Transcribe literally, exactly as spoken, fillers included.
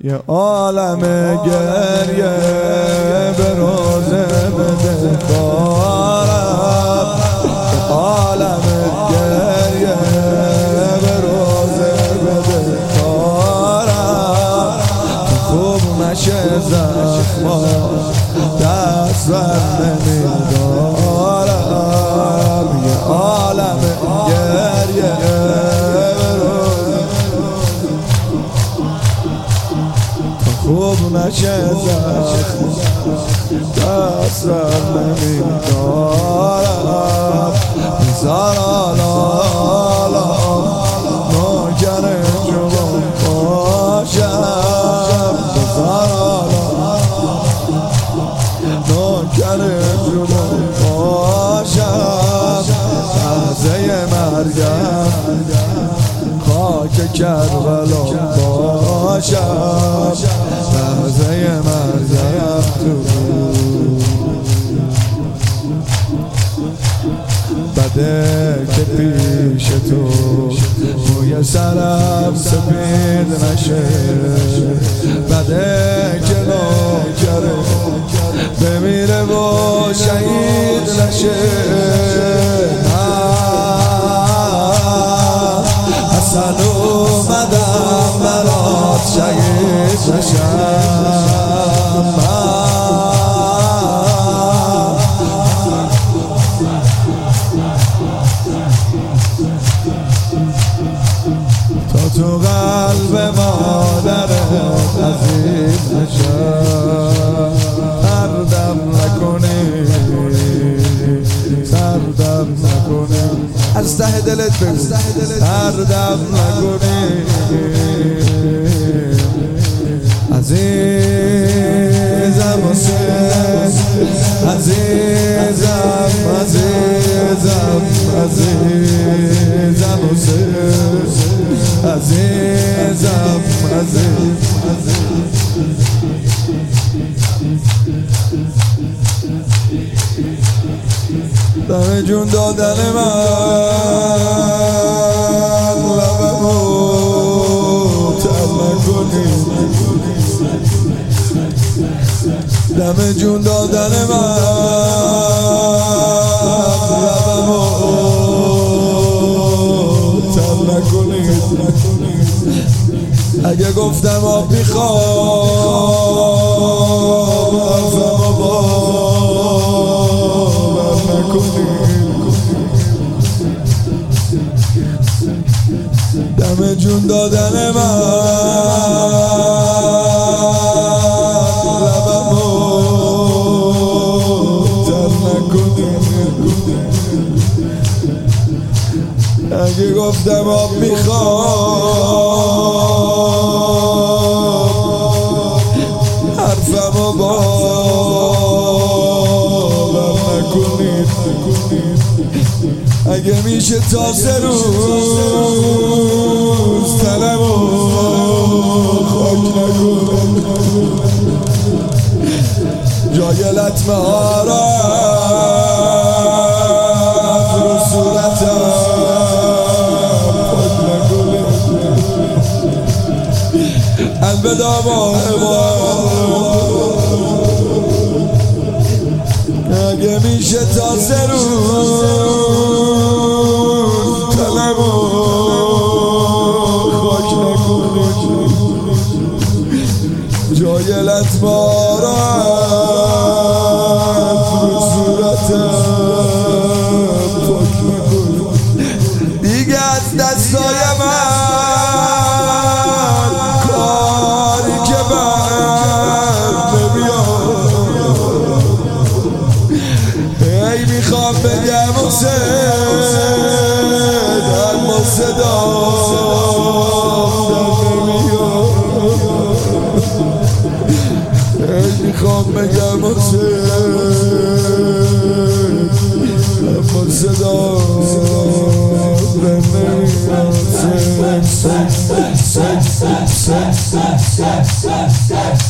یه عالم گریه به روزه بده کارم، یه عالم گریه به روزه بده کارم. خوب نشه زخما دست بر نمیدارم، یه عالم گریه خوب نشه زخم دست بر نمیدارم. بزار آلا آلا نوکر جوان باشم، بزار آلا نوکر جوان باشم. لحظه مرگم خاک کربلا باشم، لحظه مرگم تو بده که پیش تو موی سرم سپید نشه، بده که نوکره بمیره و شهید نشه. حسن اومدم برات شهید نشم، تا تو قلب مادرت عزیز نشم. سردم نکنی سردم نکنی از ته دلت بگو، سردم نکنی عزیزم حسین، عزیزم عزیزم عزیزم حسین، عزیزم عزیزم دم جون دادن من لبمو تر نکنی، دم جون دادن من لبمو تر نکنی. اگه گفتم آب میخوام حرفمو باور نکنی، دم جون دادن من لبمو تر نکنی. اگه گفتم آب میخوام حرفمو باور نکنید. اگه میشه تا سه روز تنمو خاک نکنید، جای لطمه ها را رو صورتم الوداع با اگه میشه تا سه روز تنمو خاک نکنید، جای لطمارت رو صورتم پاک نکنید. دیگه از دستای من کاری که بر نمیاد، ای میخوام بگم حسین اما صدا در نمیاد، ای میخوام بگم حسین اما صدا در نمیاد.